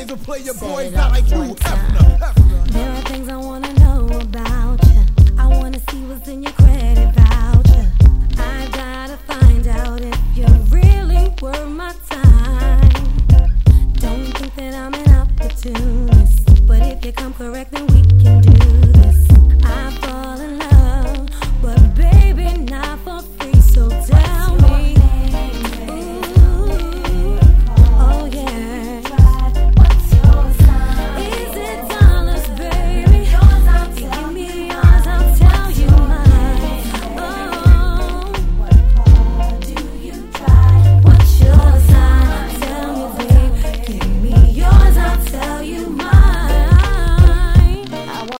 days of player Set boys it not up like you. one time. There are things I wanna know about you. I wanna see what's in your credit voucher. I gotta find out if